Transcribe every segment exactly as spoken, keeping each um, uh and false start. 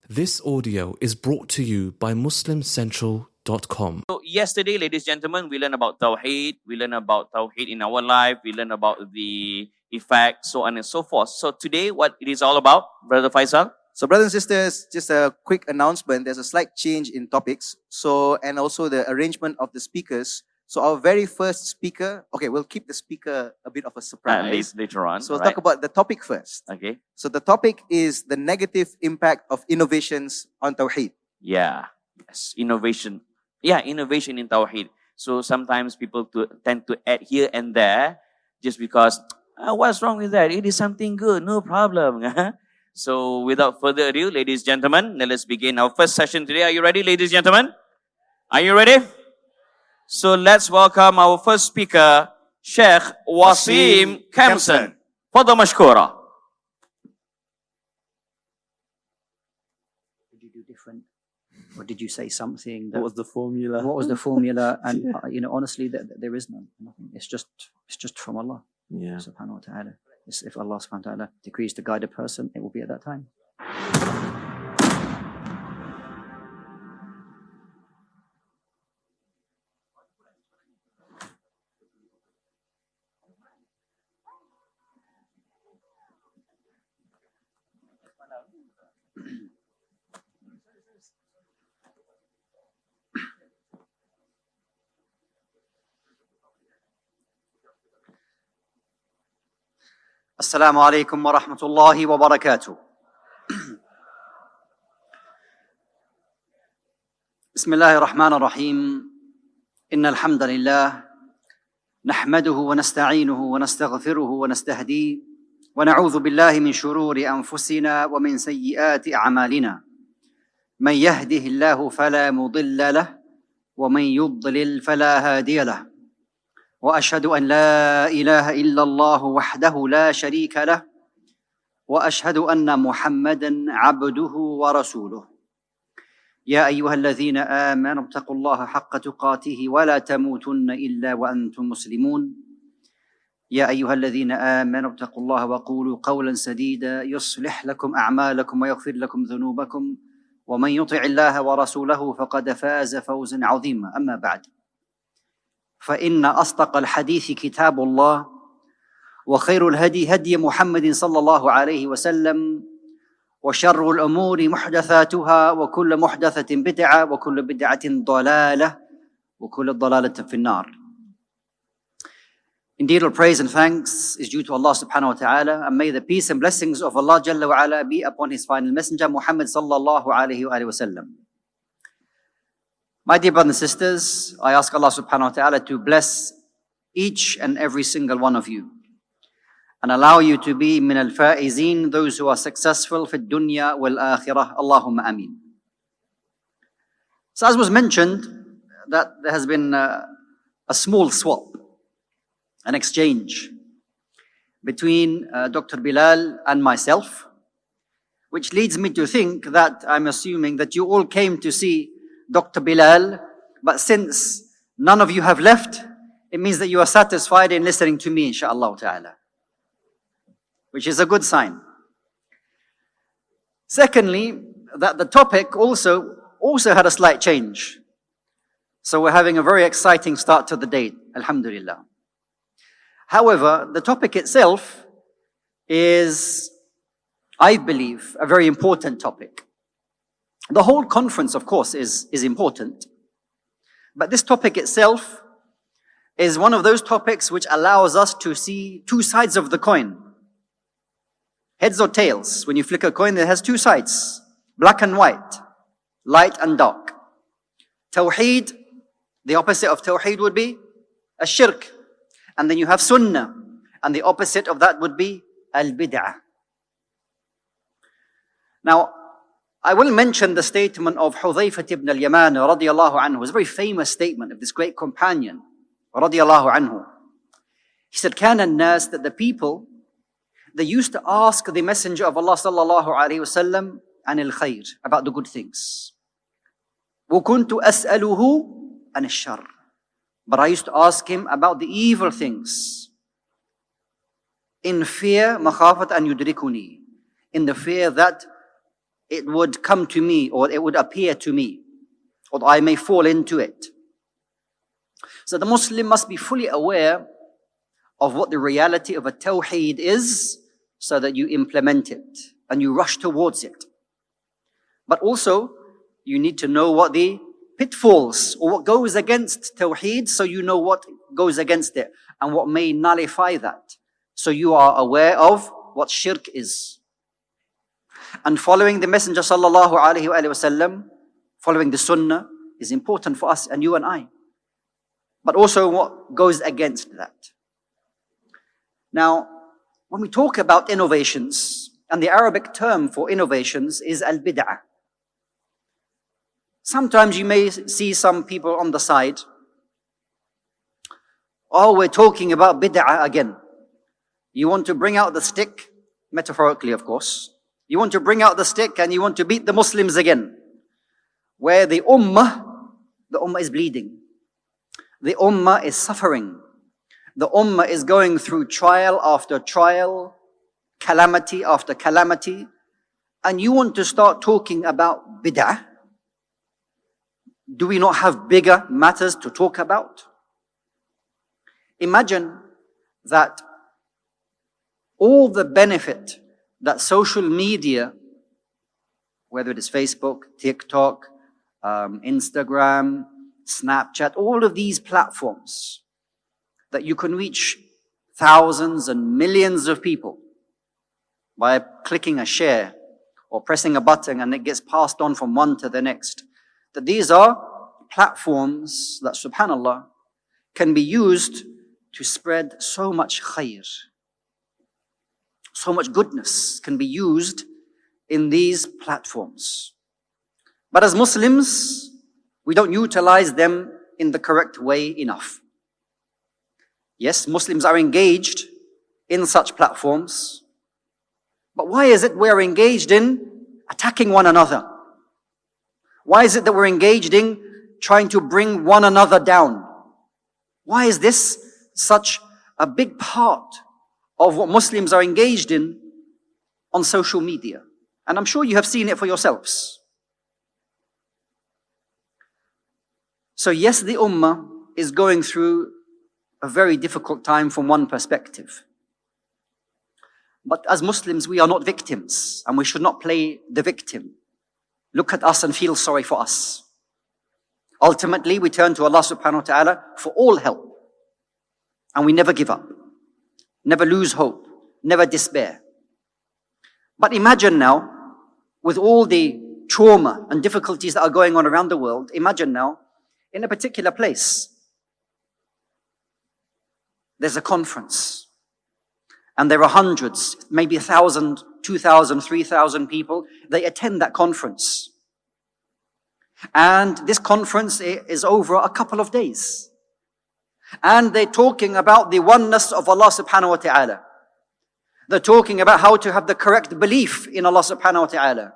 This audio is brought to you by muslim central dot com. So yesterday, ladies and gentlemen, we learned about Tawheed. We learned about Tawheed in our life. We learned about the effect, so on and so forth. So today, what it is all about, Brother Faisal? So brothers and sisters, just a quick announcement. There's a slight change in topics. So, and also the arrangement of the speakers. So our very first speaker, okay, we'll keep the speaker a bit of a Uh, surprise. later, later on. So we'll right? talk about the topic first. Okay. So the topic is the negative impact of innovations on Tawheed. Yeah. Yes. Innovation. Yeah, innovation in Tawheed. So sometimes people to, tend to add here and there just because, "Ah, what's wrong with that? It is something good. No problem." So without further ado, ladies and gentlemen, let us begin our first session today. Are you ready, ladies and gentlemen? Are you ready? So let's welcome our first speaker, Sheikh Wasim Khamsan. Fadal mashkura. Did you do different? Or did you say something? That, What was the formula? what was the formula? And uh, you know, honestly, th- th- there is none. Nothing. It's just, it's just from Allah, Yeah. Subhanahu wa Taala. It's, if Allah Subhanahu wa Taala decrees to guide a person, it will be at that time. السلام عليكم ورحمة الله وبركاته. بسم الله الرحمن الرحيم. إن الحمد لله نحمده ونستعينه ونستغفره ونستهديه ونعوذ بالله من شرور أنفسنا ومن سيئات أعمالنا. من يهده الله فلا مضل له ومن يضلل فلا هادي له. وأشهد أن لا إله إلا الله وحده لا شريك له وأشهد أن محمدًا عبده ورسوله. يا أيها الذين آمنوا اتقوا الله حق تقاته ولا تموتن إلا وأنتم مسلمون. يا أيها الذين آمنوا اتقوا الله وقولوا قولا سديدا يصلح لكم أعمالكم ويغفر لكم ذنوبكم ومن يطع الله ورسوله فقد فاز فوزا عظيما. أما بعد، فإن أصدق الحديث كتاب الله وخير الهدي هدي محمد صلى الله عليه وسلم وشر الأمور محدثاتها وكل محدثة بدعة وكل بدعة ضلالة وكل ضلالة في النار. Indeed, all praise and thanks is due to Allah subhanahu wa ta'ala, and may the peace and blessings of Allah Jalla wa ala be upon His final messenger Muhammad sallallahu alayhi wa sallam. My dear brothers and sisters, I ask Allah subhanahu wa ta'ala to bless each and every single one of you and allow you to be min al-faizeen, those who are successful fi dunya wal akhirah. Allahumma ameen. So as was mentioned, that there has been a, a small swap, an exchange between uh, Doctor Bilal and myself, which leads me to think that I'm assuming that you all came to see Doctor Bilal, but since none of you have left, it means that you are satisfied in listening to me, inshaAllah ta'ala, which is a good sign. Secondly, that the topic also, also had a slight change. So we're having a very exciting start to the day, alhamdulillah. However, the topic itself is, I believe, a very important topic. The whole conference, of course, is, is important. But this topic itself is one of those topics which allows us to see two sides of the coin. Heads or tails. When you flick a coin, it has two sides. Black and white. Light and dark. Tawheed, the opposite of Tawheed would be Ash-Shirk. And then you have Sunnah. And the opposite of that would be Al-Bid'ah. Now, I will mention the statement of Hudhayfah ibn al-Yaman radiyallahu anhu. It's a very famous statement of this great companion radiyallahu anhu. He said, كان الناس, that the people, they used to ask the Messenger of Allah sallallahu alayhi wasallam عن الخير, about the good things. وكنت أسأله عن الشر. But I used to ask him about the evil things. In fear, مخافة أن يدركني. In the fear that it would come to me, or it would appear to me, or I may fall into it. So the Muslim must be fully aware of what the reality of a tawheed is, so that you implement it and you rush towards it. But also, you need to know what the pitfalls or what goes against tawheed, so you know what goes against it and what may nullify that. So you are aware of what shirk is. And following the Messenger sallallahu alaihi wasallam, following the sunnah is important for us and you and I. But also what goes against that. Now, when we talk about innovations, and the Arabic term for innovations is al-bid'ah. Sometimes you may see some people on the side, oh, we're talking about bid'ah again. You want to bring out the stick, metaphorically of course. You want to bring out the stick and you want to beat the Muslims again. Where the ummah, the ummah is bleeding. The ummah is suffering. The ummah is going through trial after trial, calamity after calamity. And you want to start talking about bid'ah? Do we not have bigger matters to talk about? Imagine that all the benefit that social media, whether it is Facebook, TikTok, um, Instagram, Snapchat, all of these platforms, that you can reach thousands and millions of people by clicking a share or pressing a button and it gets passed on from one to the next. That these are platforms that, subhanallah, can be used to spread so much khair. So much goodness can be used in these platforms. But as Muslims, we don't utilize them in the correct way enough. Yes, Muslims are engaged in such platforms. But why is it we're engaged in attacking one another? Why is it that we're engaged in trying to bring one another down? Why is this such a big part of what Muslims are engaged in on social media? And I'm sure you have seen it for yourselves. So yes, the ummah is going through a very difficult time from one perspective. But as Muslims, we are not victims, and we should not play the victim. Look at us and feel sorry for us. Ultimately, we turn to Allah subhanahu wa ta'ala for all help. And we never give up. Never lose hope. Never despair. But imagine now, with all the trauma and difficulties that are going on around the world, imagine now, in a particular place, there's a conference. And there are hundreds, maybe a thousand, two thousand, three thousand people. They attend that conference. And this conference is over a couple of days. And they're talking about the oneness of Allah subhanahu wa ta'ala. They're talking about how to have the correct belief in Allah subhanahu wa ta'ala.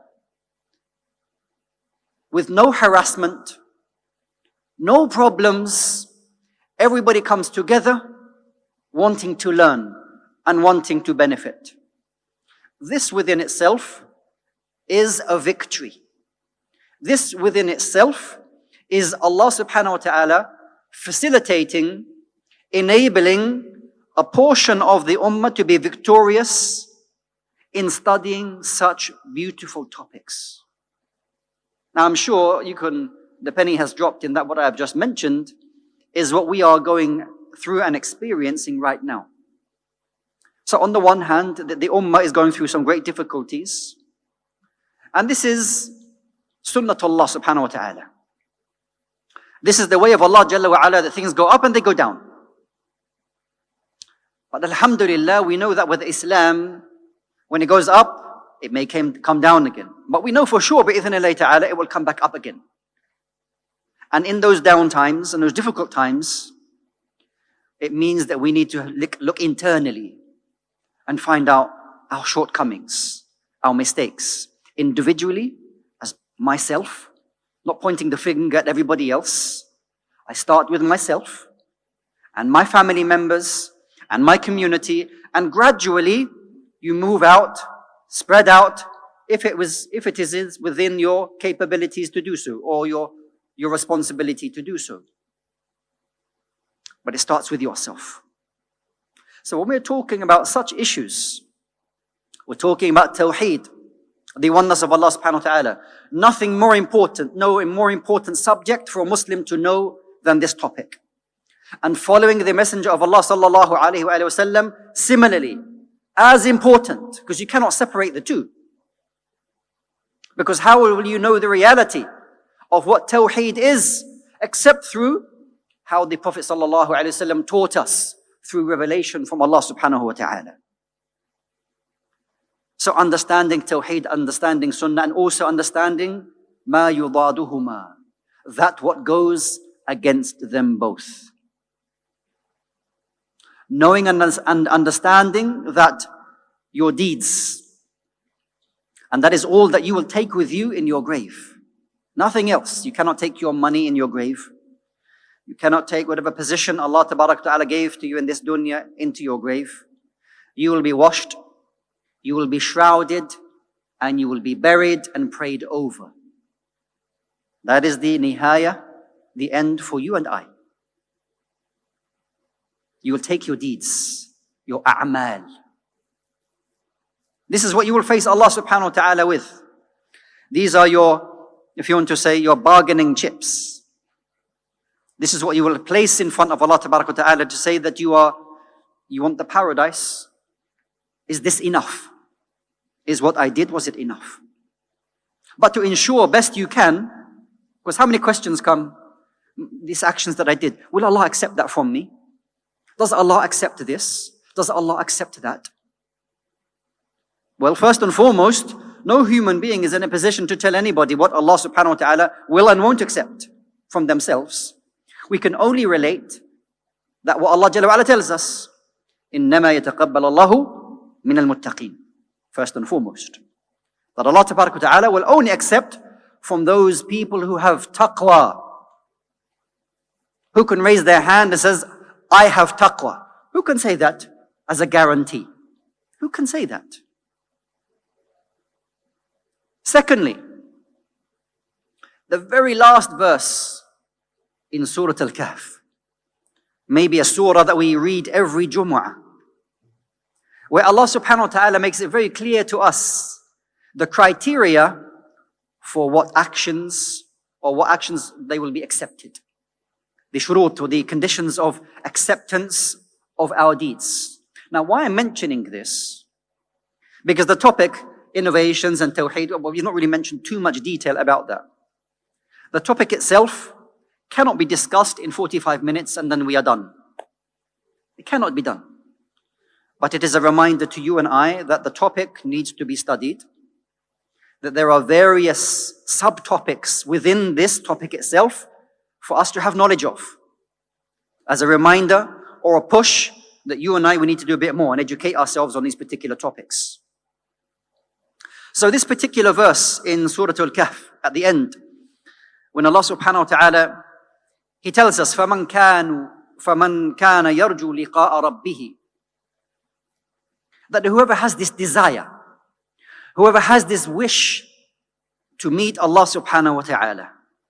With no harassment, no problems, everybody comes together wanting to learn and wanting to benefit. This within itself is a victory. This within itself is Allah subhanahu wa ta'ala facilitating, enabling a portion of the ummah to be victorious in studying such beautiful topics. Now I'm sure you can, the penny has dropped in that what I have just mentioned is what we are going through and experiencing right now. So on the one hand, the, the ummah is going through some great difficulties. And this is sunnatullah subhanahu wa ta'ala. This is the way of Allah Jalla wa Ala, that things go up and they go down. But alhamdulillah, we know that with Islam, when it goes up, it may come, come down again. But we know for sure, bi'idhnillahi ta'ala, it will come back up again. And in those down times, and those difficult times, it means that we need to look, look internally and find out our shortcomings, our mistakes, individually, as myself, not pointing the finger at everybody else. I start with myself and my family members and my community, and gradually you move out, spread out if it was, if it is within your capabilities to do so, or your, your responsibility to do so. But it starts with yourself. So when we're talking about such issues, we're talking about Tawheed, the oneness of Allah subhanahu wa ta'ala. Nothing more important, no more important subject for a Muslim to know than this topic. And following the Messenger of Allah sallallahu alayhi wa sallam, similarly, as important, because you cannot separate the two. Because how will you know the reality of what Tawheed is, except through how the Prophet sallallahu alayhi wa sallam taught us through revelation from Allah subhanahu wa ta'ala. So understanding Tawheed, understanding Sunnah, and also understanding ma yudaduhuma, that what goes against them both. Knowing and understanding that your deeds, and that is all that you will take with you in your grave. Nothing else. You cannot take your money in your grave. You cannot take whatever position Allah Tabarak Ta'ala gave to you in this dunya into your grave. You will be washed, you will be shrouded, and you will be buried and prayed over. That is the nihaya, the end for you and I. You will take your deeds, your a'mal. This is what you will face Allah subhanahu wa ta'ala with. These are your, if you want to say, your bargaining chips. This is what you will place in front of Allah tabarak wa ta'ala to say that you are, you want the paradise. Is this enough? Is what I did, was it enough? But to ensure best you can, because how many questions come, these actions that I did, will Allah accept that from me? Does Allah accept this? Does Allah accept that? Well, first and foremost, no human being is in a position to tell anybody what Allah subhanahu wa ta'ala will and won't accept from themselves. We can only relate that what Allah Jalla wa Ala tells us, إِنَّمَا يَتَقَبَّلَ اللَّهُ مِنَ الْمُتَّقِينَ. First and foremost, that Allah Tabarak wa Ta'ala will only accept from those people who have taqwa, who can raise their hand and says, I have taqwa. Who can say that as a guarantee? Who can say that? Secondly, the very last verse in Surah Al-Kahf, maybe a surah that we read every Jumu'ah, where Allah subhanahu wa ta'ala makes it very clear to us the criteria for what actions or what actions they will be accepted. The shurut, or the conditions of acceptance of our deeds. Now, why I'm mentioning this? Because the topic, innovations and tawheed, well, we've not really mentioned too much detail about that. The topic itself cannot be discussed in forty-five minutes and then we are done. It cannot be done. But it is a reminder to you and I that the topic needs to be studied, that there are various subtopics within this topic itself for us to have knowledge of. As a reminder or a push that you and I, we need to do a bit more and educate ourselves on these particular topics. So this particular verse in Surah Al-Kahf, at the end, when Allah subhanahu wa ta'ala, He tells us, فَمَنْ كَانُ فَمَنْ كَانَ يَرْجُو لِقَاءَ رَبِّهِ, that whoever has this desire, whoever has this wish to meet Allah subhanahu wa ta'ala,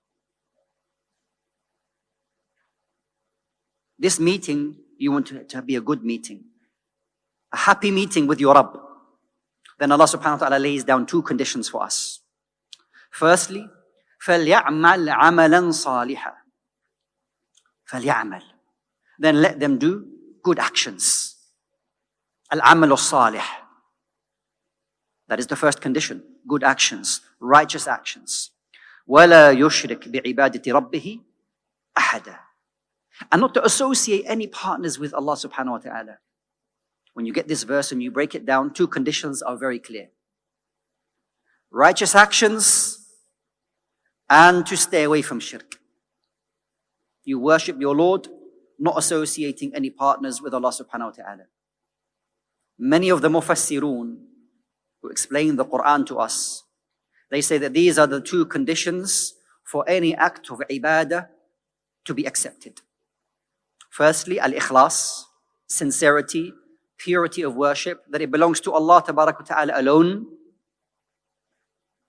this meeting, you want it to be a good meeting, a happy meeting with your Rabb, then Allah subhanahu wa ta'ala lays down two conditions for us. Firstly, فَلْيَعْمَلْ عَمَلًا صَالِحًا. فَلْيَعْمَلْ. Then let them do good actions. Al-amal al-salih. That is the first condition. Good actions, righteous actions. وَلَا يُشْرِكْ بِعِبَادَةِ رَبِّهِ أَحَدًا. And not to associate any partners with Allah subhanahu wa ta'ala. When you get this verse and you break it down, two conditions are very clear. Righteous actions and to stay away from shirk. You worship your Lord, not associating any partners with Allah subhanahu wa ta'ala. Many of the mufassirun who explain the Quran to us, they say that these are the two conditions for any act of ibadah to be accepted. Firstly, al-ikhlas, sincerity, purity of worship, that it belongs to Allah tabarak wa ta'ala alone.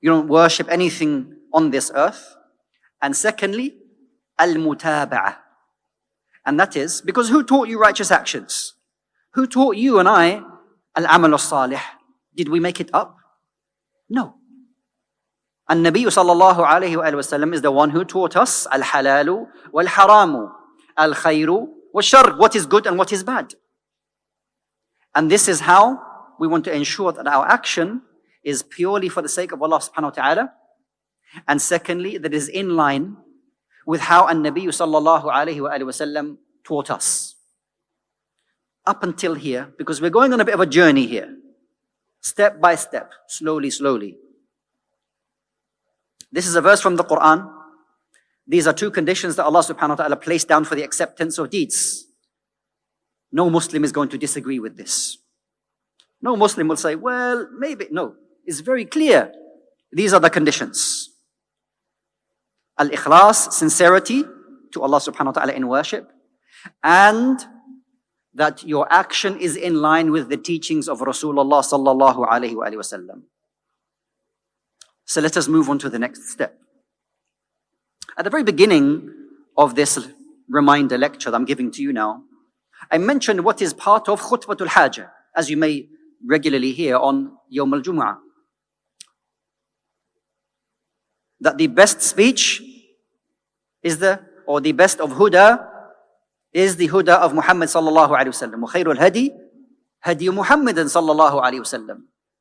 You don't worship anything on this earth. And secondly, al-mutaba'ah. And that is, because who taught you righteous actions? Who taught you and I al-amal al-salih? Did we make it up? No. And Nabi sallallahu alayhi wa sallam is the one who taught us al-halalu wal-haramu, al-khayru wal-shar, what is good and what is bad. And this is how we want to ensure that our action is purely for the sake of Allah subhanahu wa ta'ala. And secondly, that is in line with how an-Nabi sallallahu alayhi wa sallam taught us. Up until here, because we're going on a bit of a journey here. Step by step, slowly, slowly. This is a verse from the Quran. These are two conditions that Allah subhanahu wa ta'ala placed down for the acceptance of deeds. No Muslim is going to disagree with this. No Muslim will say, well, maybe. No, it's very clear. These are the conditions. Al-ikhlas, sincerity to Allah subhanahu wa ta'ala in worship. And that your action is in line with the teachings of Rasulullah sallallahu alayhi wa sallam. So let us move on to the next step. At the very beginning of this reminder lecture that I'm giving to you now, I mentioned what is part of khutbatul hajah, as you may regularly hear on Yawm al-Jumu'ah. That the best speech is the, or the best of huda, is the huda of Muhammad sallallahu alayhi wa sallam. وَخَيْرُ الْهَدِي هَدِي مُحَمَّدٍ sallallahu alayhi wa sallam.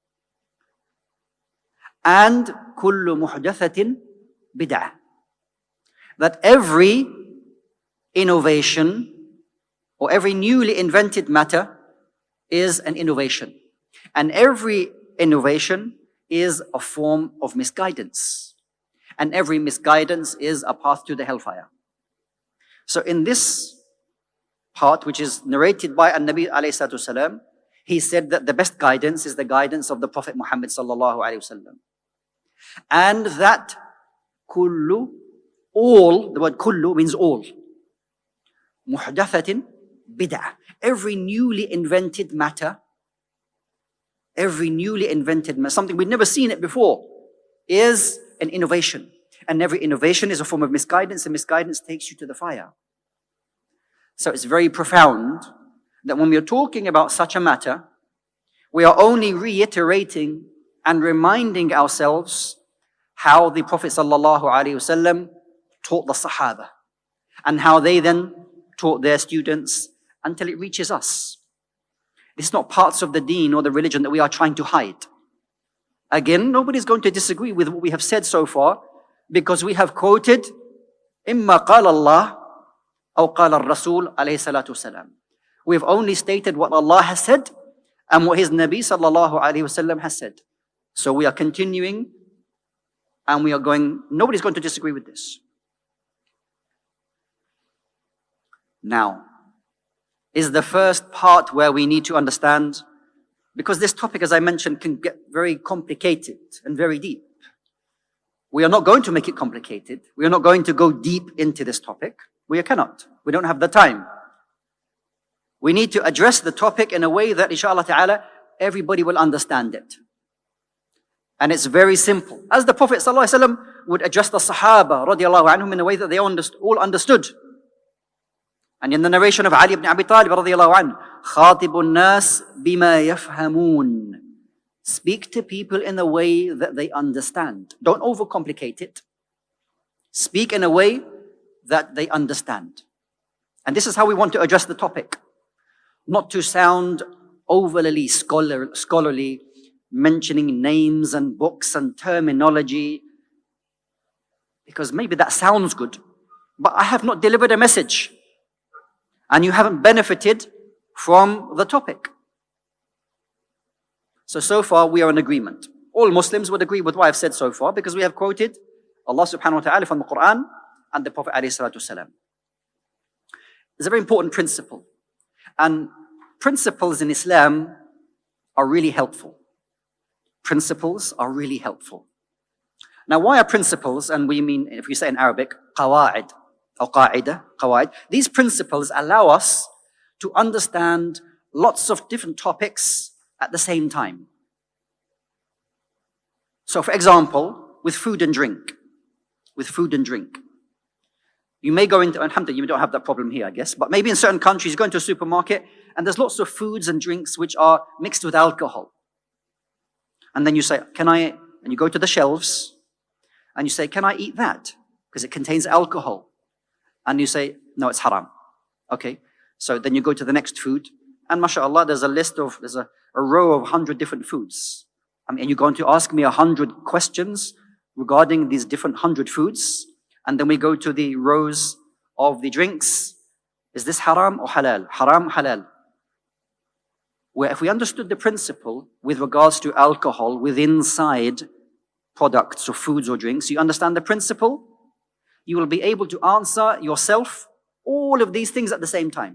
And كُلُّ مُحْدَثَةٍ بِدْعَةٍ. That every innovation or every newly invented matter is an innovation. And every innovation is a form of misguidance. And every misguidance is a path to the hellfire. So in this part, which is narrated by An-Nabi alayhi salatu wasalam, he said that the best guidance is the guidance of the Prophet Muhammad sallallahu alayhi wasallam. And that kullu, all, the word kullu means all. Muhdathatin bid'ah. Every newly invented matter, every newly invented matter, something we'd never seen it before, is an innovation. And every innovation is a form of misguidance, and misguidance takes you to the fire. So it's very profound that when we are talking about such a matter, we are only reiterating and reminding ourselves how the Prophet sallallahu alaihi wasallam taught the Sahaba, and how they then taught their students until it reaches us. It's not parts of the deen or the religion that we are trying to hide. Again, nobody's going to disagree with what we have said so far, because we have quoted إِمَّا قَالَ اللَّهُ أَوْ قَالَ الرَّسُولُ عَلَيْهِ الصَّلَاةُ وَالسَّلَامُ. We've only stated what Allah has said and what His Nabi sallallahu alayhi wasallam has said. So we are continuing and we are going, nobody's going to disagree with this. Now, is the first part where we need to understand, because this topic, as I mentioned, can get very complicated and very deep. We are not going to make it complicated. We are not going to go deep into this topic. We cannot. We don't have the time. We need to address the topic in a way that, inshallah ta'ala, everybody will understand it. And it's very simple. As the Prophet sallallahu alaihi wasallam would address the Sahaba radiallahu anhum in a way that they all understood. And in the narration of Ali ibn Abi Talib radiallahu anhu, خَاطِبُ النَّاسِ بِمَا يَفْهَمُونَ. Speak to people in a way that they understand. Don't overcomplicate it. Speak in a way that they understand. And this is how we want to address the topic. Not to sound overly scholar, scholarly, mentioning names and books and terminology, because maybe that sounds good, but I have not delivered a message, and you haven't benefited from the topic. So, so far we are in agreement. All Muslims would agree with what I've said so far, because we have quoted Allah subhanahu wa ta'ala from the Quran and the Prophet alayhi salatu wasalam. It's a very important principle. And principles in Islam are really helpful. Principles are really helpful. Now, why are principles, and we mean, if we say in Arabic, qawa'id, or qa'idah, qawa'id, these principles allow us to understand lots of different topics at the same time. So for example, with food and drink, with food and drink, you may go into, alhamdulillah, you don't have that problem here, I guess, but maybe in certain countries, you go into a supermarket and there's lots of foods and drinks which are mixed with alcohol. And then you say, can I, and you go to the shelves and you say, can I eat that? Because it contains alcohol. And you say, no, it's haram. Okay. So then you go to the next food and mashallah, there's a list of, there's a, a row of a hundred different foods. I mean, and you're going to ask me a hundred questions regarding these different hundred foods. And then we go to the rows of the drinks. Is this haram or halal? Haram, halal. Where if we understood the principle with regards to alcohol within inside products or foods or drinks, you understand the principle, you will be able to answer yourself all of these things at the same time.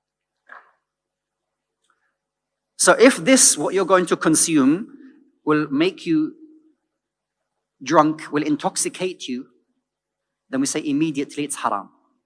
So if this, what you're going to consume, will make you drunk, will intoxicate you, then we say immediately it's haram.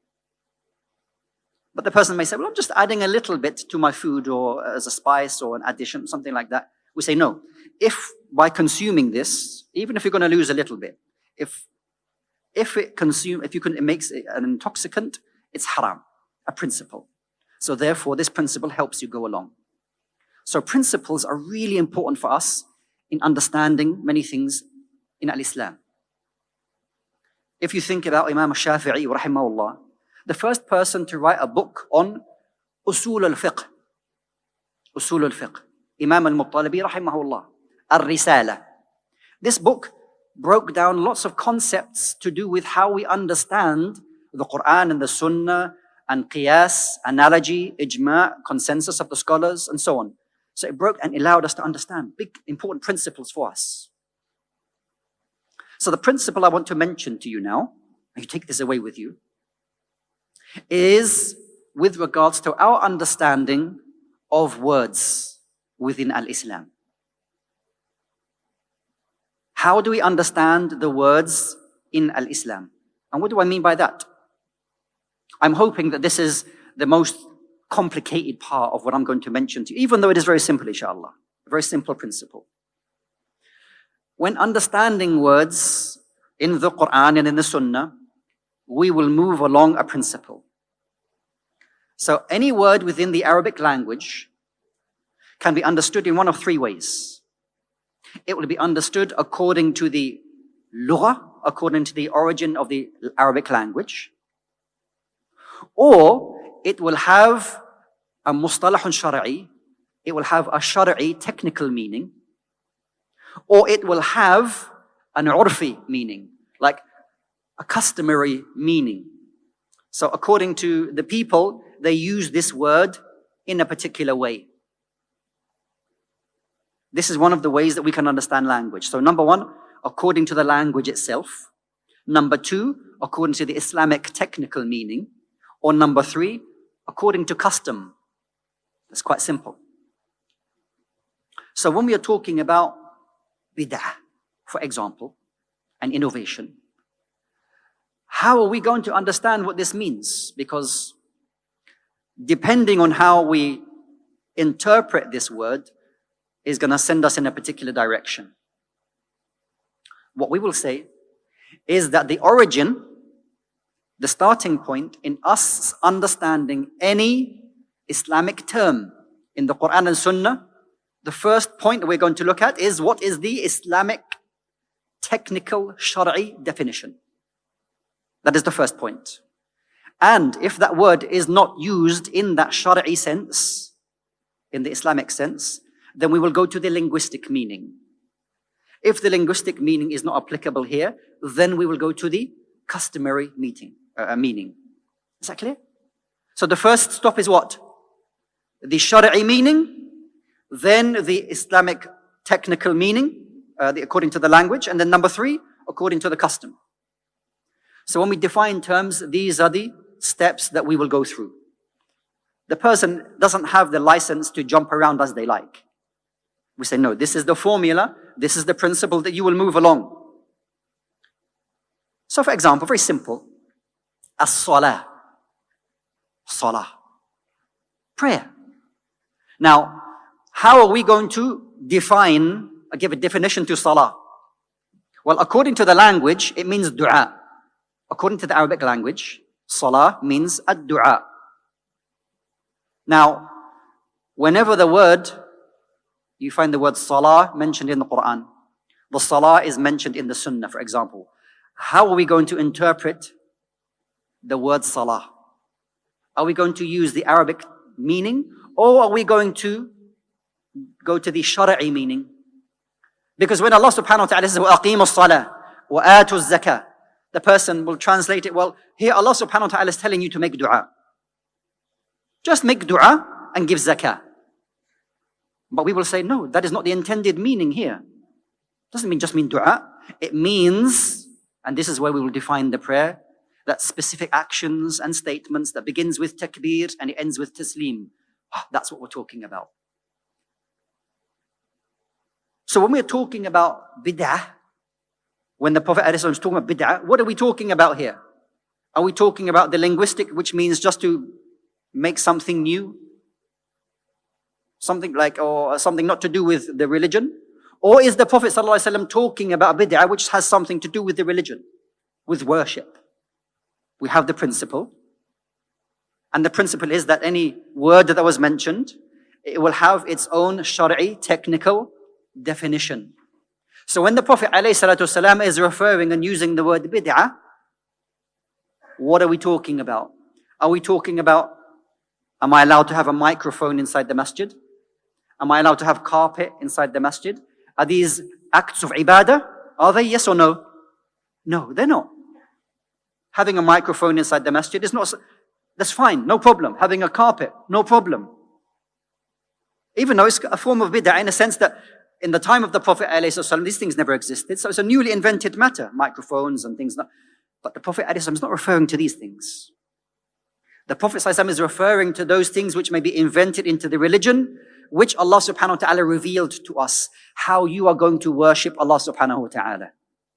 But the person may say, well, I'm just adding a little bit to my food or as a spice or an addition, something like that. We say, no. If by consuming this, even if you're going to lose a little bit, if if it consume, if you can, it makes it an intoxicant, it's haram, a principle. So therefore, this principle helps you go along. So principles are really important for us in understanding many things in al-Islam. If you think about Imam al-Shafi'i, rahimahullah, the first person to write a book on usul al-fiqh, usul al-fiqh, Imam al-Muttalibi, rahimahullah, al-Risala. This book broke down lots of concepts to do with how we understand the Quran and the Sunnah and qiyas, analogy, ijma', consensus of the scholars, and so on. So it broke and allowed us to understand big, important principles for us. So the principle I want to mention to you now, and you take this away with you, is with regards to our understanding of words within al-Islam. How do we understand the words in al-Islam? And what do I mean by that? I'm hoping that this is the most complicated part of what I'm going to mention to you, even though it is very simple, inshallah. A very simple principle. When understanding words in the Quran and in the Sunnah, we will move along a principle. So any word within the Arabic language can be understood in one of three ways. It will be understood according to the lugha, according to the origin of the Arabic language, or it will have a mustalahun shari'i, it will have a shari'i technical meaning, or it will have an urfi meaning, like a customary meaning. So according to the people, they use this word in a particular way. This is one of the ways that we can understand language. So number one, according to the language itself. Number two, according to the Islamic technical meaning. Or number three, according to custom. That's quite simple. So when we are talking about bid'ah, for example, and innovation, how are we going to understand what this means? Because depending on how we interpret this word is going to send us in a particular direction. What we will say is that the origin, the starting point in us understanding any Islamic term in the Quran and Sunnah, the first point we're going to look at is what is the Islamic technical Shari'i definition. That is the first point. And if that word is not used in that Shari'i sense, in the Islamic sense, then we will go to the linguistic meaning. If the linguistic meaning is not applicable here, then we will go to the customary meaning. Uh, meaning. Is that clear? So the first stop is what? The Shari'i meaning, then the Islamic technical meaning, uh, the, according to the language, and then number three, according to the custom. So when we define terms, these are the steps that we will go through. The person doesn't have the license to jump around as they like. We say, no, this is the formula, this is the principle that you will move along. So for example, very simple, as-salah, salah, prayer. Now, how are we going to define, or give a definition to salah? Well, according to the language, it means dua. According to the Arabic language, salah means ad-dua. Now, whenever the word, you find the word salah mentioned in the Quran, the salah is mentioned in the Sunnah, for example. How are we going to interpret the word salah? Are we going to use the Arabic meaning, or are we going to go to the Shari'i meaning? Because when Allah subhanahu wa ta'ala says, وَأَقِيمُوا الصَّلَاةِ وَآتُوا الزَّكَاةِ, the person will translate it, well, here Allah subhanahu wa ta'ala is telling you to make dua. Just make dua and give zakah. But we will say, no, that is not the intended meaning here. It doesn't mean just mean dua. It means, and this is where we will define the prayer, that specific actions and statements that begins with takbir and it ends with taslim. That's what we're talking about. So when we're talking about bid'ah, when the Prophet ﷺ is talking about bid'ah, what are we talking about here? Are we talking about the linguistic, which means just to make something new? Something like, or something not to do with the religion? Or is the Prophet ﷺ talking about bid'ah, which has something to do with the religion, with worship? We have the principle. And the principle is that any word that was mentioned, it will have its own shari'i, technical definition. So when the Prophet ﷺ is referring and using the word bid'ah, what are we talking about? Are we talking about, am I allowed to have a microphone inside the masjid? Am I allowed to have carpet inside the masjid? Are these acts of ibadah? Are they, yes or no? No, they're not. Having a microphone inside the masjid is not, that's fine, no problem. Having a carpet, no problem. Even though it's a form of bid'ah in a sense that in the time of the Prophet ﷺ, these things never existed. So it's a newly invented matter, microphones and things. But the Prophet ﷺ is not referring to these things. The Prophet ﷺ is referring to those things which may be invented into the religion, which Allah subhanahu wa ta'ala revealed to us, how you are going to worship Allah subhanahu wa ta'ala.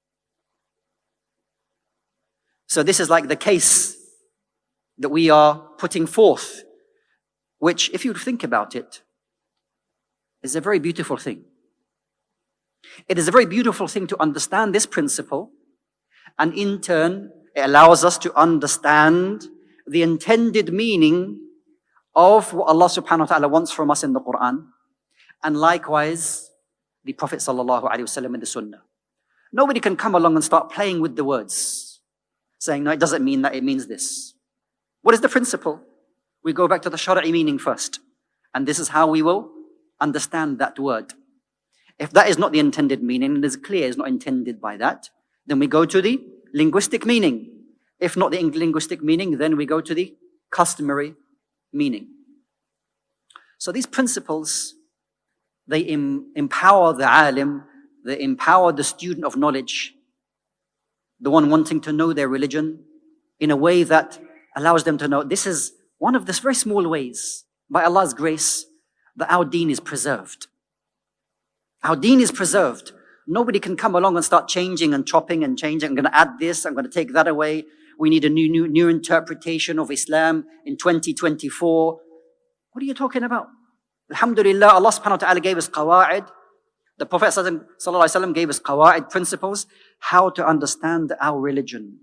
So this is like the case that we are putting forth, which, if you think about it, is a very beautiful thing. It is a very beautiful thing to understand this principle, and in turn, it allows us to understand the intended meaning of what Allah subhanahu wa ta'ala wants from us in the Quran, and likewise, the Prophet sallallahu alaihi wasallam in the Sunnah. Nobody can come along and start playing with the words, saying, no, it doesn't mean that, it means this. What is the principle? We go back to the shari'i meaning first. And this is how we will understand that word. If that is not the intended meaning, it is clear it's not intended by that, then we go to the linguistic meaning. If not the linguistic meaning, then we go to the customary meaning. So these principles, they em- empower the alim, they empower the student of knowledge, the one wanting to know their religion, in a way that allows them to know this is one of the very small ways, by Allah's grace, that our deen is preserved. Our deen is preserved. Nobody can come along and start changing and chopping and changing. I'm going to add this, I'm going to take that away. We need a new, new, new interpretation of Islam in twenty twenty-four. What are you talking about? Alhamdulillah, Allah subhanahu wa ta'ala gave us qawa'id. The Prophet sallallahu alaihi wasallam gave us qawa'id, principles, how to understand our religion.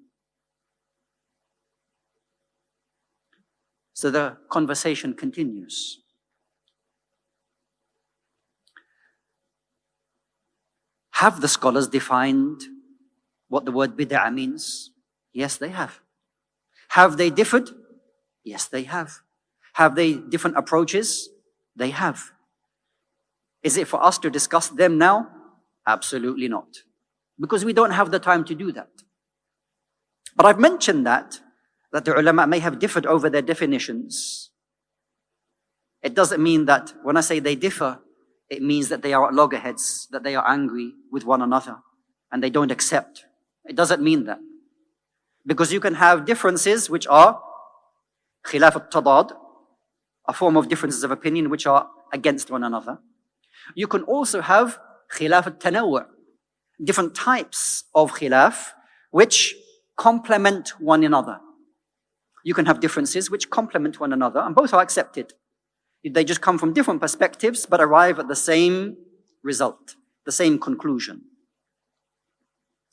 So the conversation continues. Have the scholars defined what the word bid'ah means? Yes, they have. Have they differed? Yes, they have. Have they different approaches? They have. Is it for us to discuss them now? Absolutely not. Because we don't have the time to do that. But I've mentioned that, that the ulama may have differed over their definitions. It doesn't mean that when I say they differ, it means that they are at loggerheads, that they are angry with one another, and they don't accept. It doesn't mean that. Because you can have differences which are khilaf al-tadad, a form of differences of opinion which are against one another. You can also have khilaf al-tanawwu', different types of khilaf which complement one another. You can have differences which complement one another, and both are accepted. They just come from different perspectives, but arrive at the same result, the same conclusion.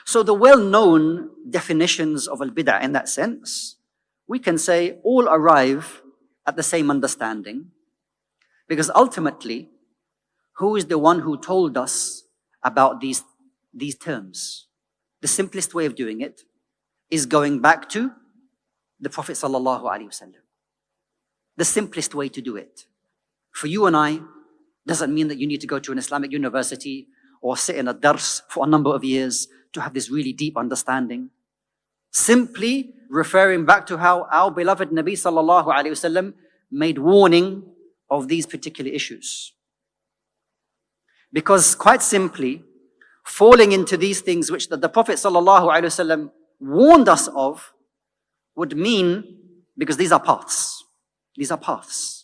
So the well-known definitions of al-bid'ah in that sense, we can say all arrive at the same understanding. Because ultimately, who is the one who told us about these, these terms? The simplest way of doing it is going back to the Prophet sallallahu alaihi wasallam. The simplest way to do it. For you and I, doesn't mean that you need to go to an Islamic university or sit in a dars for a number of years to have this really deep understanding. Simply referring back to how our beloved Nabi sallallahu alaihi wasallam made warning of these particular issues. Because quite simply, falling into these things which the, the Prophet sallallahu alaihi wasallam warned us of would mean, because these are paths. These are paths.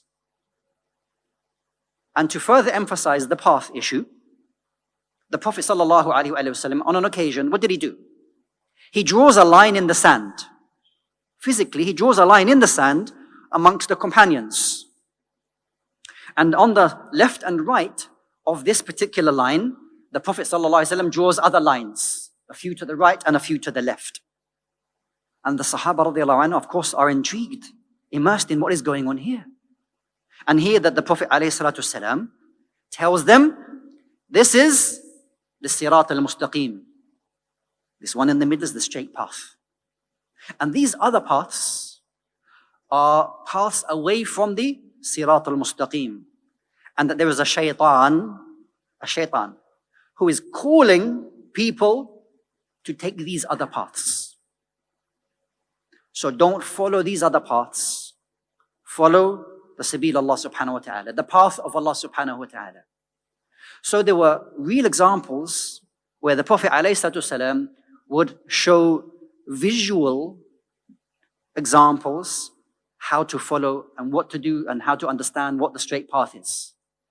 And to further emphasize the path issue, the Prophet sallallahu alaihi wasallam, on an occasion, what did he do? He draws a line in the sand. Physically, he draws a line in the sand amongst the companions. And on the left and right of this particular line, the Prophet ﷺ draws other lines, a few to the right and a few to the left. And the Sahaba radiallahu anhu, of course, are intrigued, immersed in what is going on here. And here that the Prophet ﷺ tells them, this is the Sirat al-Mustaqim. This one in the middle is the straight path. And these other paths are paths away from the Sirat al-Mustaqim. And that there is a shaitan, a shaitan, who is calling people to take these other paths. So don't follow these other paths. Follow the Sabil Allah subhanahu wa ta'ala, the path of Allah subhanahu wa ta'ala. So there were real examples where the Prophet ﷺ would show visual examples how to follow and what to do and how to understand what the straight path is.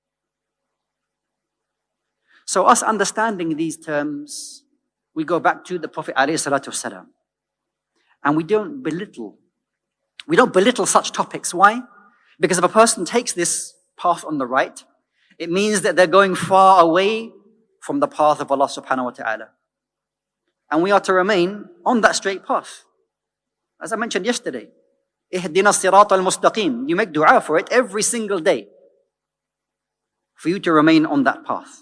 So us understanding these terms, we go back to the Prophet ﷺ. And we don't belittle. We don't belittle such topics. Why? Because if a person takes this path on the right, it means that they're going far away from the path of Allah subhanahu wa ta'ala. And we are to remain on that straight path. As I mentioned yesterday, Ihdina sirat al-mustaqim. You make dua for it every single day. For you to remain on that path.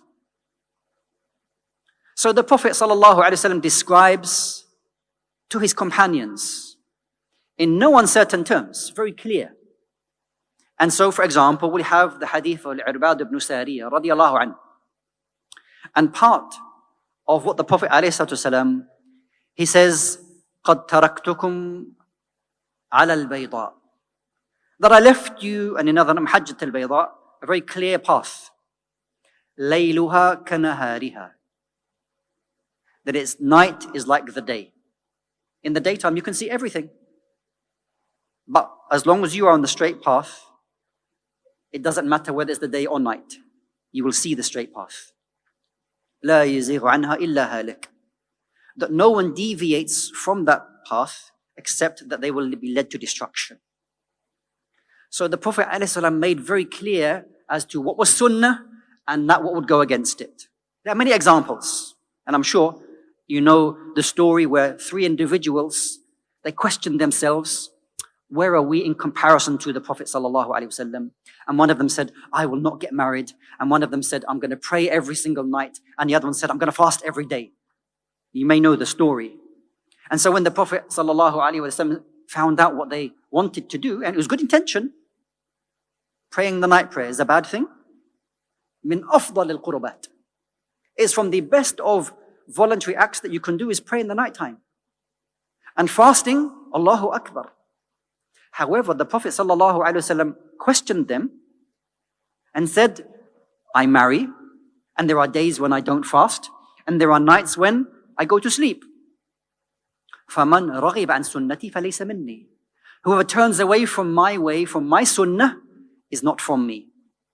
So the Prophet sallallahu alaihi wasallam describes to his companions in no uncertain terms, very clear. And so, for example, we have the hadith of Irbad ibn Sariyah radiyallahu anhu. And part of what the Prophet ﷺ, he says, قَدْ تَرَكْتُكُمْ عَلَى الْبَيْضَاءِ. That I left you, and in another name, Hajjat al-Bayda, a very clear path. لَيْلُهَا كَنَهَارِهَا. That its night is like the day. In the daytime, you can see everything. But as long as you are on the straight path, it doesn't matter whether it's the day or night. You will see the straight path. لا يزيغ عنها إلا هالك. That no one deviates from that path except that they will be led to destruction. So the Prophet ﷺ made very clear as to what was sunnah and not what would go against it. There are many examples. And I'm sure you know the story where three individuals, they questioned themselves, where are we in comparison to the Prophet ﷺ? And one of them said, I will not get married. And one of them said, I'm going to pray every single night. And the other one said, I'm going to fast every day. You may know the story. And so when the Prophet ﷺ found out what they wanted to do, and it was good intention, praying the night prayer is a bad thing. Min afdal al-qurbat. It's from the best of voluntary acts that you can do is pray in the night time. And fasting, Allahu Akbar. However, the Prophet ﷺ questioned them and said, I marry, and there are days when I don't fast, and there are nights when I go to sleep. فَمَنْ رَغِبَ عَنْ سُنَّتِي فَلَيْسَ مِنِّي. Whoever turns away from my way, from my sunnah, is not from me.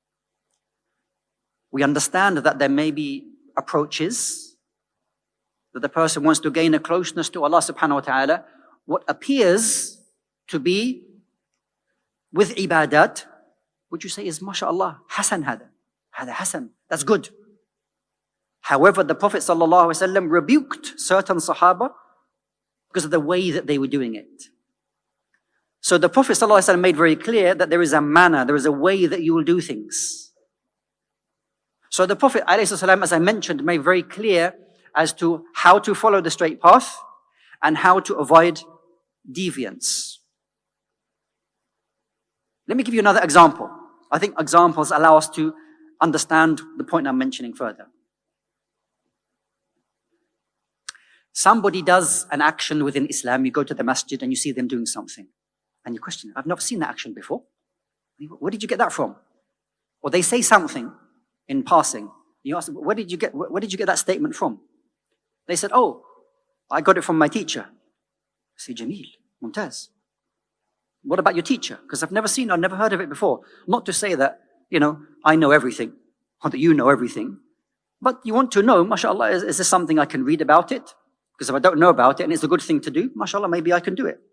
We understand that there may be approaches that the person wants to gain a closeness to Allah subhanahu wa ta'ala. What appears to be with ibadat, would you say is mashallah, hasan hada, hada hasan, that's good. However, the Prophet ﷺ rebuked certain Sahaba because of the way that they were doing it. So the Prophet ﷺ made very clear that there is a manner, there is a way that you will do things. So the Prophet ﷺ, as I mentioned, made very clear as to how to follow the straight path and how to avoid deviance. Let me give you another example. I think examples allow us to understand the point I'm mentioning further. Somebody does an action within Islam, you go to the masjid and you see them doing something. And you question, I've never seen that action before. Where did you get that from? Or they say something in passing. You ask them, where did you get, where did you get that statement from? They said, oh, I got it from my teacher. I say, Jameel, Mumtaz. What about your teacher? Because I've never seen, I've never heard of it before. Not to say that, you know, I know everything, or that you know everything. But you want to know, mashallah, is, is this something I can read about it? Because if I don't know about it and it's a good thing to do, mashallah, maybe I can do it.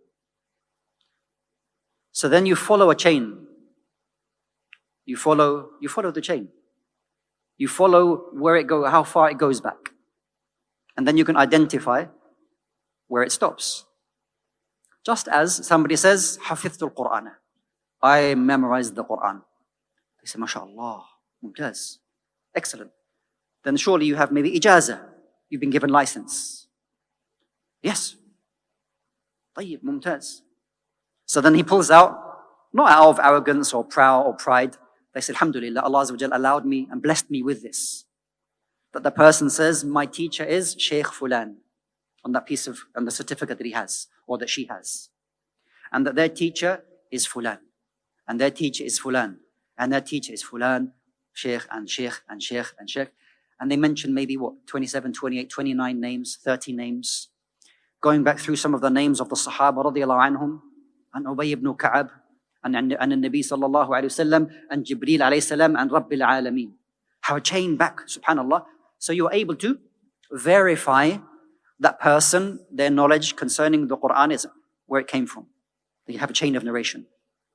So then you follow a chain. You follow, you follow the chain. You follow where it goes, how far it goes back. And then you can identify where it stops. Just as somebody says, Hafidhtul Qur'an. I memorized the Qur'an. They say, mashallah, mumtaz. Excellent. Then surely you have maybe ijazah. You've been given license. Yes. Tayyib, mumtaz. So then he pulls out, not out of arrogance or proud or pride. They say, alhamdulillah, Allah Azza wa Jal allowed me and blessed me with this. That the person says, my teacher is Shaykh Fulan, on that piece of, on the certificate that he has, or that she has. And that their teacher is Fulan. And their teacher is Fulan. And their teacher is Fulan, Shaykh and Shaykh and Shaykh and Shaykh. And they mention maybe what, twenty-seven, twenty-eight, twenty-nine names, thirty names. Going back through some of the names of the Sahaba radiallahu anhum, and Ubay ibn Ka'ab, and, and, and the Nabi sallallahu alayhi wasallam, and Jibreel alayhi salam, and Rabbil Alameen. Have a chain back, subhanallah. So you are able to verify that person, their knowledge concerning the Quran is where it came from. You have a chain of narration.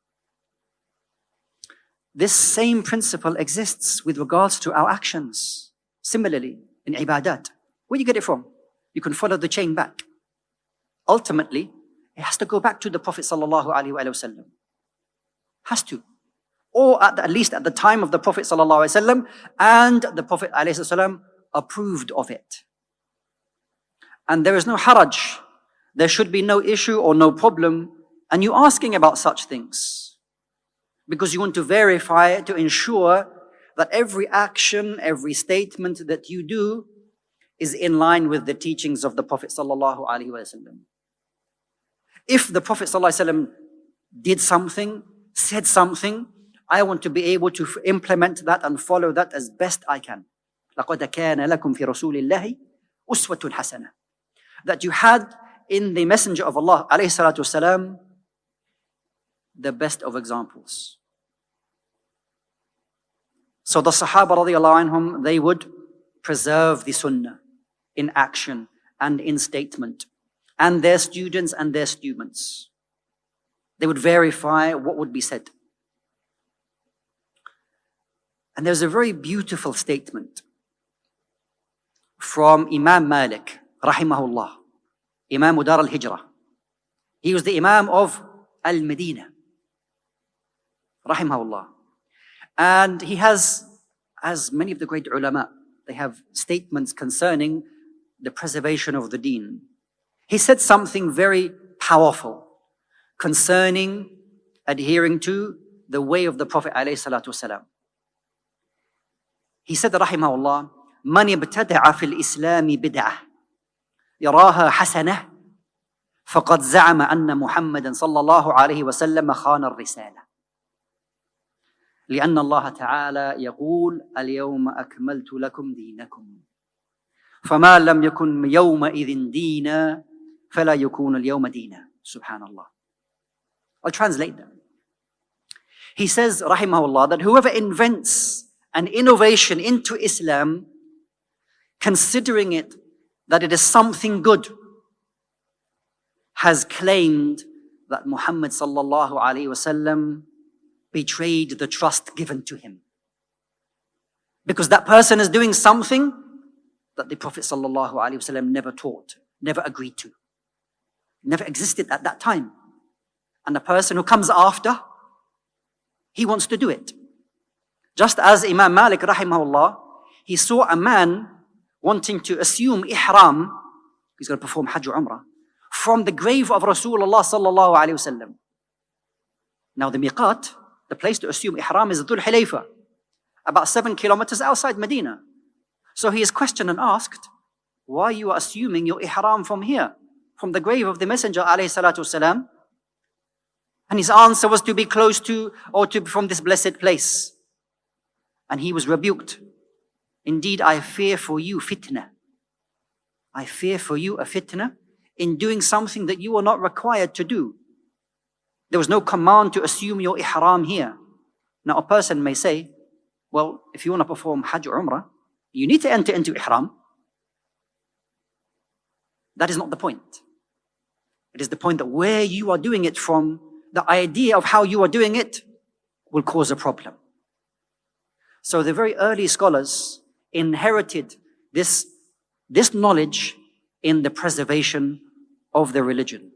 This same principle exists with regards to our actions. Similarly, in ibadat. Where do you get it from? You can follow the chain back. Ultimately, it has to go back to the Prophet sallallahu alaihi wasallam. Has to. Or at, the, at least at the time of the Prophet sallallahu alaihi wasallam, and the Prophet alayhi salam approved of it. And there is no haraj. There should be no issue or no problem. And you asking about such things. Because you want to verify, to ensure that every action, every statement that you do is in line with the teachings of the Prophet sallallahu alaihi wasallam. If the Prophet sallallahu alaihi wasallam did something, said something, I want to be able to implement that and follow that as best I can. لَقَدْ كَانَ لَكُمْ فِي رَسُولِ اللَّهِ أُسْوَةٌ حَسَنَةٌ. That you had in the Messenger of Allah alayhi salatu wasalam the best of examples. So the Sahaba radiallahu anhum, they would preserve the Sunnah in action and in statement. And their students and their students. They would verify what would be said. And there's a very beautiful statement from Imam Malik, rahimahullah, Imam Dar al-Hijrah. He was the Imam of Al-Medina, rahimahullah. And he has, as many of the great ulama, they have statements concerning the preservation of the deen. He said something very powerful concerning adhering to the way of the Prophet alayhi salatu wasalam. He said, rahimahullah, من ابتدع في الإسلام بدعة يراها حسنة فقد زعم أن محمدا صلى الله عليه وسلم خان الرسالة لأن الله تعالى يقول اليوم أكملت لكم دينكم فما لم يكن يومئذ دينا فلا يكون اليوم دينا. Subhanallah. I'll translate that. He says, rahimahullah, that whoever invents an innovation into Islam, considering it that it is something good, has claimed that Muhammad sallallahu alaihi wasallam betrayed the trust given to him. Because that person is doing something that the Prophet sallallahu alaihi wasallam never taught, never agreed to, never existed at that time. And the person who comes after, he wants to do it. Just as Imam Malik rahimahullah, he saw a man wanting to assume ihram, he's going to perform Hajj or Umrah, from the grave of Rasulullah sallallahu alaihi wasallam. Now the miqat, the place to assume ihram, is Dhul Hulayfa, about seven kilometers outside Medina. So he is questioned and asked, why you are assuming your ihram from here, from the grave of the Messenger alayhi salatu wasalam? And his answer was to be close to, or to be from this blessed place. And he was rebuked. Indeed, I fear for you fitna. I fear for you a fitna in doing something that you are not required to do. There was no command to assume your ihram here. Now a person may say, well, if you want to perform Hajj or Umrah, you need to enter into ihram. That is not the point. It is the point that where you are doing it from, the idea of how you are doing it will cause a problem. So the very early scholars inherited this, this knowledge in the preservation of the religion.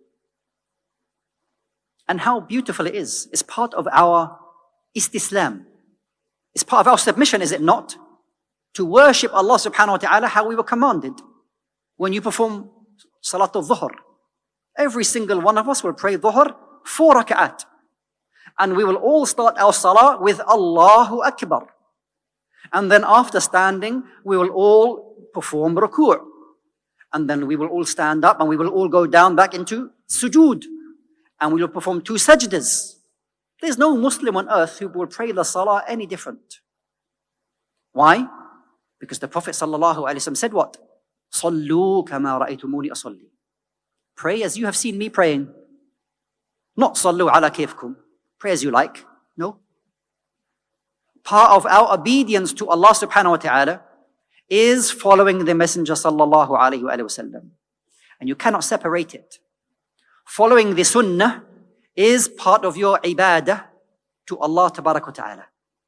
And how beautiful it is. It's part of our istislam. It's part of our submission, is it not? To worship Allah subhanahu wa ta'ala how we were commanded. When you perform Salatul Dhuhr, every single one of us will pray Dhuhr four rak'at. And we will all start our salah with Allahu Akbar. And then after standing, we will all perform ruku'. And then we will all stand up and we will all go down back into sujood. And we will perform two sajdas. There's no Muslim on earth who will pray the salah any different. Why? Because the Prophet sallallahu alaihi wasallam said what? Sallu kama ra'aytumuni asalli. Pray as you have seen me praying. Not sallu ala kayfkum. Pray as you like. No. Part of our obedience to Allah subhanahu wa ta'ala is following the Messenger sallallahu alayhi wa sallam. And you cannot separate it. Following the sunnah is part of your ibadah to Allah tabarak wa ta'ala.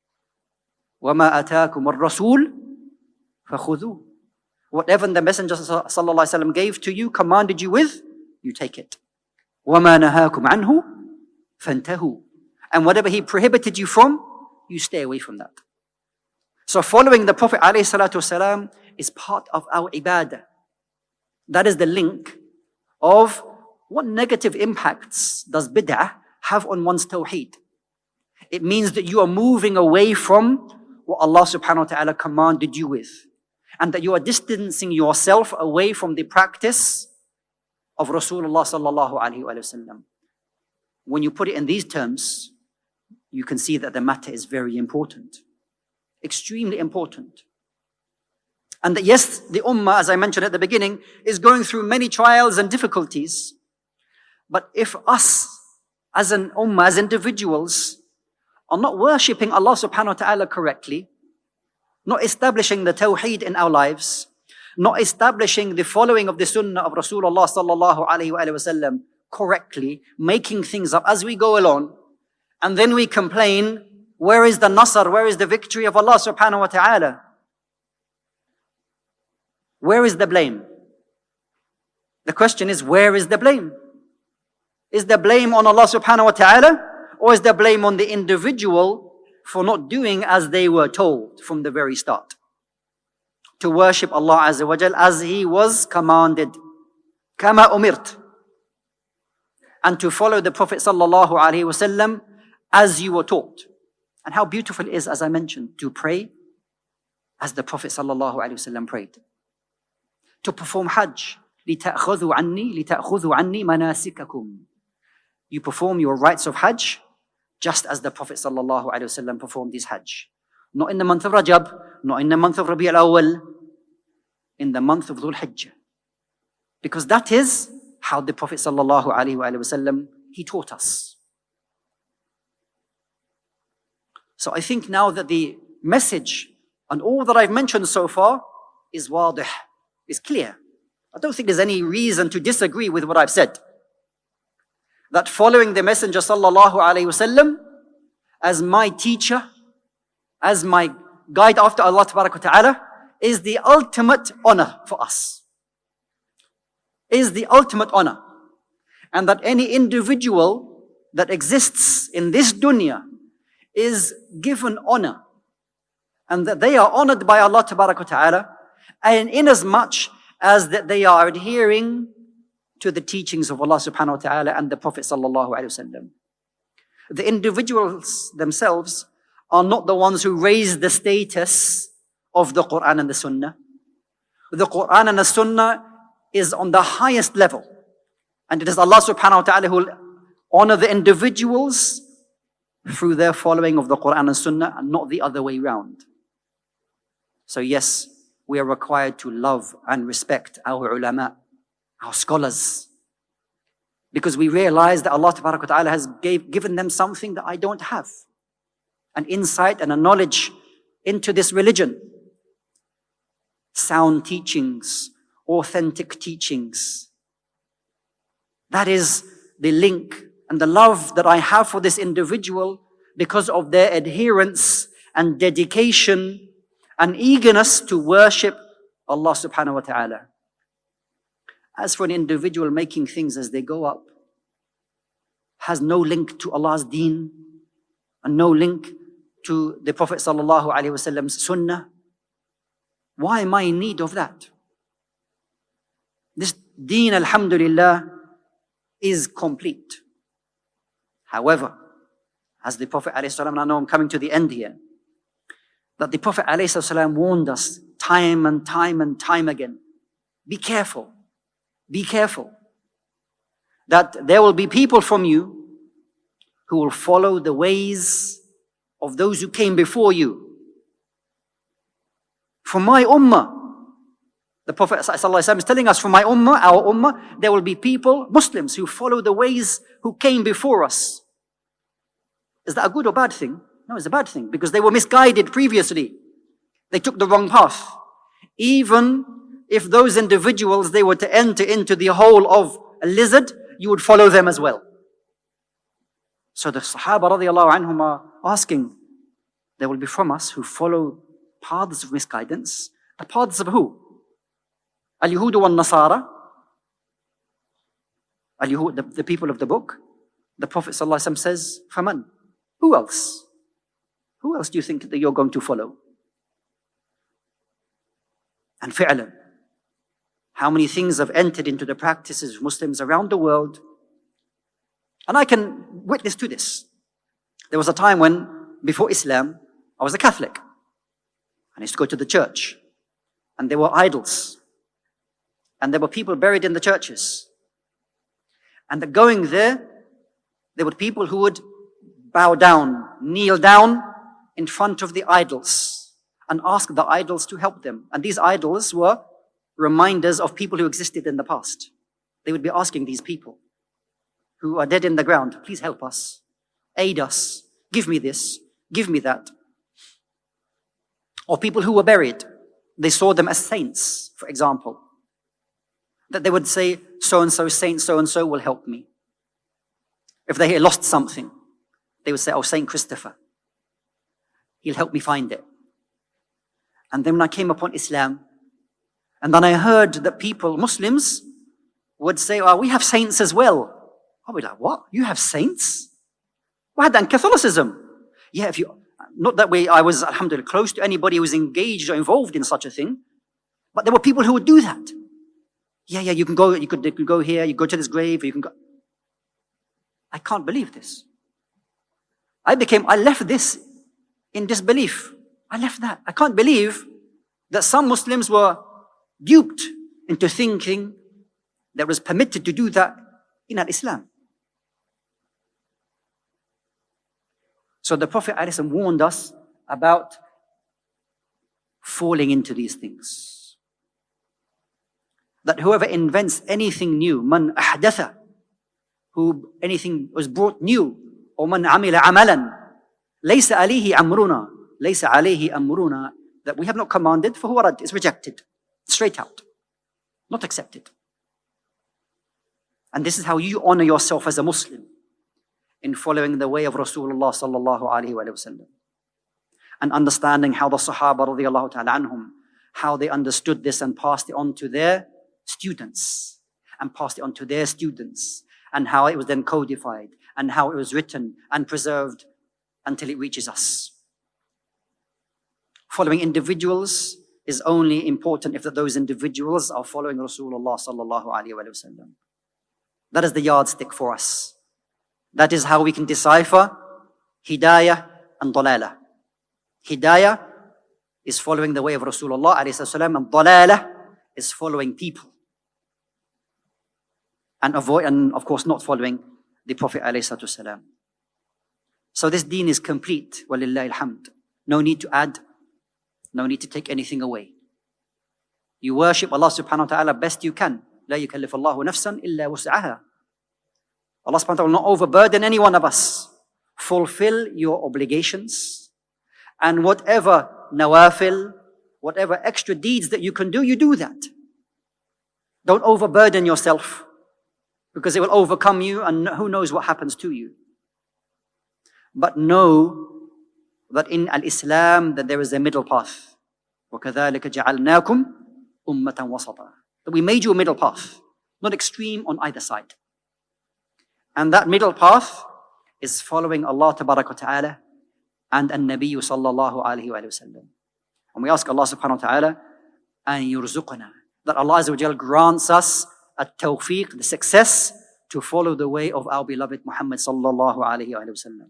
وَمَا أَتَاكُمُ الرَّسُولُ فَخُذُوهُ. Whatever the Messenger sallallahu alayhi wa sallam gave to you, commanded you with, you take it. وَمَا نَهَاكُمْ عَنْهُ فَانْتَهُوا. And whatever he prohibited you from, you stay away from that. So following the Prophet ﷺ is part of our ibadah. That is the link of what negative impacts does bid'ah have on one's tawheed. It means that you are moving away from what Allah subhanahu wa ta'ala commanded you with. And that you are distancing yourself away from the practice of Rasulullah sallallahu alaihi wasallam. When you put it in these terms, you can see that the matter is very important. Extremely important. And that yes, the ummah, as I mentioned at the beginning, is going through many trials and difficulties. But if us, as an ummah, as individuals, are not worshipping Allah subhanahu wa ta'ala correctly, not establishing the tawheed in our lives, not establishing the following of the sunnah of Rasulullah sallallahu alayhi wa sallam correctly, making things up as we go along, and then we complain, where is the nasr, where is the victory of Allah subhanahu wa ta'ala? Where is the blame? The question is, where is the blame? Is the blame on Allah subhanahu wa ta'ala, or is the blame on the individual for not doing as they were told from the very start? To worship Allah Azza wa Jal as He was commanded. Kama umirt. And to follow the Prophet sallallahu alaihi wasallam as you were taught. And how beautiful it is, as I mentioned, to pray as the Prophet sallallahu alaihi wasallam prayed. To perform Hajj. لِتَأْخُذُوا عَنِّي لِتَأْخُذُوا عَنِّي مَنَاسِكَكُمْ. You perform your rites of Hajj just as the Prophet sallallahu alaihi wasallam performed his Hajj. Not in the month of Rajab, not in the month of Rabi' al-Awwal, in the month of Dhul Hijjah. Because that is how the Prophet sallallahu alaihi wasallam, he taught us. So I think now that the message and all that I've mentioned so far is wadih, is clear. I don't think there's any reason to disagree with what I've said. That following the Messenger sallallahu alaihi wasallam as my teacher, as my guide after Allah tabarak wa ta'ala, is the ultimate honor for us. Is the ultimate honor. And that any individual that exists in this dunya is given honor. And that they are honored by Allah Ta'ala, and in as much as that they are adhering to the teachings of Allah subhanahu wa ta'ala and the Prophet sallallahu alaihi wasallam. The individuals themselves are not the ones who raise the status of the Quran and the Sunnah. The Quran and the Sunnah is on the highest level. And it is Allah subhanahu wa ta'ala who will honor the individuals through their following of the Quran and Sunnah, and not the other way round. So yes, we are required to love and respect our ulama, our scholars, because we realize that Allah Ta'ala has gave, given them something that I don't have. An insight and a knowledge into this religion. Sound teachings, authentic teachings. That is the link and the love that I have for this individual because of their adherence and dedication and eagerness to worship Allah subhanahu wa ta'ala. As for an individual making things as they go up, has no link to Allah's deen and no link to the Prophet sallallahu alaihi wasallam's sunnah, why am I in need of that? This deen, alhamdulillah, is complete. However, as the Prophet alayhi salam, and I know I'm coming to the end here, that the Prophet alayhi salam warned us time and time and time again, be careful, be careful, that there will be people from you who will follow the ways of those who came before you. From my ummah, the Prophet ﷺ is telling us, from my ummah, our ummah, there will be people, Muslims, who follow the ways who came before us. Is that a good or bad thing? No, it's a bad thing, because they were misguided previously. They took the wrong path. Even if those individuals, they were to enter into the hole of a lizard, you would follow them as well. So the Sahaba radiallahu anhum are asking, there will be from us who follow paths of misguidance. The paths of who? Al-Yahudu wal-Nasara, Al-Yahud, the, the people of the book. The Prophet ﷺ says, Faman? Who else? Who else do you think that you're going to follow? And fi'lan, how many things have entered into the practices of Muslims around the world? And I can witness to this. There was a time when, before Islam, I was a Catholic. I used to go to the church. And there were idols. And there were people buried in the churches. And the going there, there were people who would bow down, kneel down in front of the idols and ask the idols to help them. And these idols were reminders of people who existed in the past. They would be asking these people who are dead in the ground, please help us, aid us, give me this, give me that. Or people who were buried, they saw them as saints, for example. That they would say, so-and-so, Saint so-and-so will help me. If they lost something, they would say, oh, Saint Christopher, he'll help me find it. And then when I came upon Islam, and then I heard that people, Muslims, would say, oh, we have saints as well. I was like, what? You have saints? Well, then Catholicism. Yeah, if you, not that way I was, alhamdulillah, close to anybody who was engaged or involved in such a thing, but there were people who would do that. Yeah, yeah, you can go, you could, you could go here, you go to this grave, you can go. I can't believe this. I became, I left this in disbelief. I left that. I can't believe that some Muslims were duped into thinking that it was permitted to do that in Islam. So the Prophet ﷺ warned us about falling into these things. That whoever invents anything new, man ahdatha, who anything was brought new, or man amila amalan, laysa alayhi amruna, laysa alayhi amruna, that we have not commanded, for huwa rad, is rejected, straight out, not accepted. And this is how you honor yourself as a Muslim, in following the way of Rasulullah sallallahu alaihi wasallam, and understanding how the Sahaba radiallahu ta'ala anhum how they understood this and passed it on to their students, and passed it on to their students, and how it was then codified, and how it was written and preserved until it reaches us. Following individuals is only important if those individuals are following Rasulullah sallallahu alaihi wasallam. That is the yardstick for us. That is how we can decipher hidayah and dalalah. Hidayah is following the way of Rasulullah alayhi wasallam, and dalalah is following people. And avoid, and of course not following the Prophet alayhi wasallam. So this deen is complete, walillahi alhamd. No need to add, no need to take anything away. You worship Allah subhanahu wa ta'ala best you can. لا يكلف الله نفسا إلا وسعها. Allah subhanahu wa ta'ala will not overburden any one of us. Fulfill your obligations, and whatever nawafil, whatever extra deeds that you can do, you do that. Don't overburden yourself, because it will overcome you, and who knows what happens to you. But know that in al-Islam that there is a middle path. وَكَذَلِكَ جَعَلْنَاكُمْ أُمَّةً وَسَطًا. That we made you a middle path, not extreme on either side. And that middle path is following Allah tabaraka wa ta'ala and an-Nabi sallallahu alayhi wa sallam. And we ask Allah subhanahu wa ta'ala an yurzuqna, that Allah azza wa jal grants us at-tawfiq, the success to follow the way of our beloved Muhammad sallallahu alayhi wa sallam.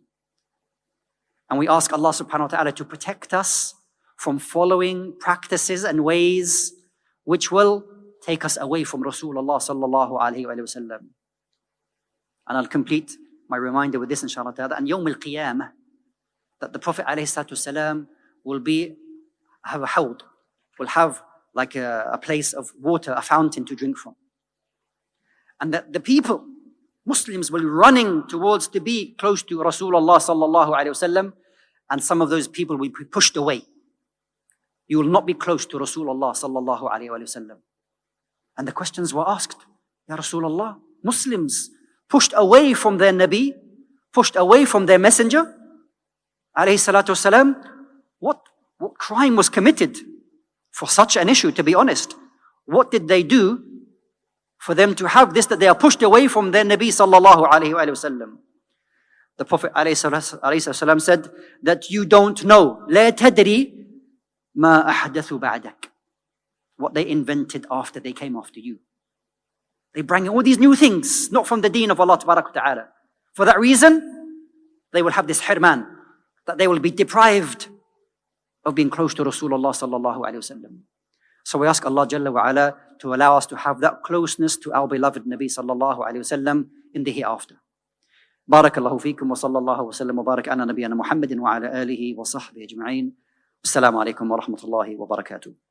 And we ask Allah subhanahu wa ta'ala to protect us from following practices and ways which will take us away from Rasulullah sallallahu alayhi wa sallam. And I'll complete my reminder with this, inshallah ta'ala, and Yawm al-Qiyamah, that the Prophet alayhi salatu salam will be, have a hawd, will have like a, a place of water, a fountain to drink from. And that the people, Muslims, will be running towards to be close to Rasulullah sallallahu alayhi wasallam, and some of those people will be pushed away. You will not be close to Rasulullah sallallahu alayhi wasallam. And the questions were asked, Ya Rasulullah, Muslims pushed away from their Nabi, pushed away from their messenger, alayhi salatu wasalam, what, what crime was committed for such an issue, to be honest? What did they do for them to have this, that they are pushed away from their Nabi sallallahu alayhi wa sallam? The Prophet alayhi salatu said that you don't know, لا تدري ما أحدثوا بعدك, what they invented after they came after you. They bring all these new things, not from the deen of Allah ta'ala. For that reason, they will have this hirman, that they will be deprived of being close to Rasulullah sallallahu alayhi wa sallam. So we ask Allah Jalla wa Ala to allow us to have that closeness to our beloved Nabi sallallahu alayhi wa sallam in the hereafter. Barakallahu feekum wa sallallahu wa sallam wa barak ala nabiyyina Muhammadin wa ala alihi wa sahbihi ajma'in. Assalamu alaikum wa rahmatullahi wa barakatuh.